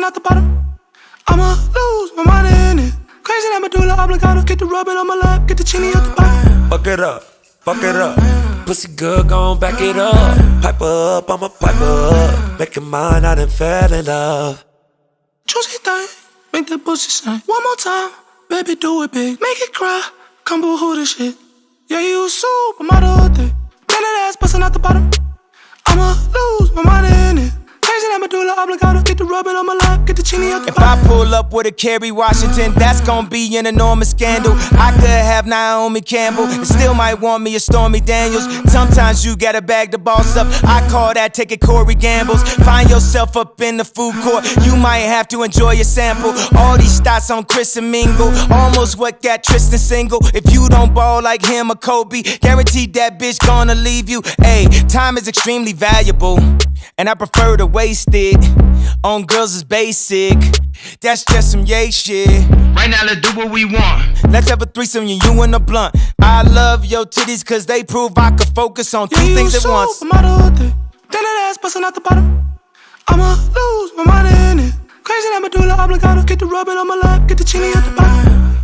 bustin' out the bottom. I'ma lose my mind in it. Crazy that medulla oblongata. Get the rubbing on my lap, get the chini out the bottom. Fuck it up, fuck it up. Pussy good, gon' back it up. Pipe up, I'ma pipe up. Make it mine, I done fell in love. Juicy thing, make that pussy sing. One more time, baby, do it big. Make it cry, come boo-hoo this shit. Yeah, you a supermodel thing. Bend that ass, bustin' out the bottom. I'ma lose my mind in it. Crazy that medulla oblongata. Get the rubbing on my lap, get the chini out the bottom. If I pull up with a Kerry Washington, that's gon' be an enormous scandal. I could have Naomi Campbell and still might want me a Stormy Daniels. Sometimes you gotta bag the boss up. I call that taking Corey Gambles. Find yourself up in the food court, you might have to enjoy a sample. All these stats on Chris and Mingle, almost what got Tristan single. If you don't ball like him or Kobe, guaranteed that bitch gonna leave you. Ayy, time is extremely valuable, and I prefer to waste it on girls is basic. That's just some yay shit. Right now, let's do what we want. Let's have a threesome, you and a blunt. I love your titties cause they prove I could focus on two things at once. Supermodel thing. Bend that ass, bustin' out the bottom. I'ma lose my mind in it. Crazy that medulla oblongata. Get the rubbing on my lap, get the chini out the bottom.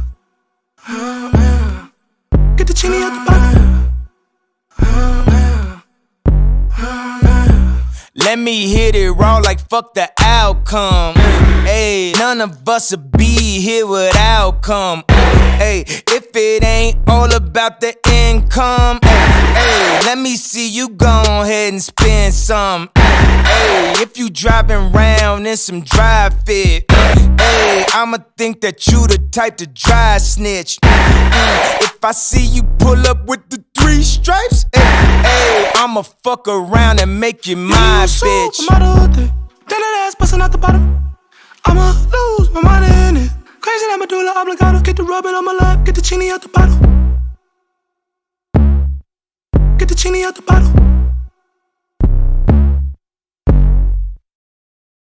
Get the chini out the bottom. Let me hit it raw like fuck the outcome. Ayy, none of us would be here without come. Ayy, if it ain't all about the income, ayy, let me see you go ahead and spend some. Ayy, if you driving round in some dry fit, ayy, I'ma think that you the type to dry snitch. If I see you pull up with the 3 stripes, ayy, I'ma fuck around and make you my bitch. Supermodel thing. Bend that ass, bustin' out the bottom. I'ma lose my mind in it. Crazy that medulla oblongata. Get the rubbing on my lap, get the chini out the bottle. Get the chini out the bottle.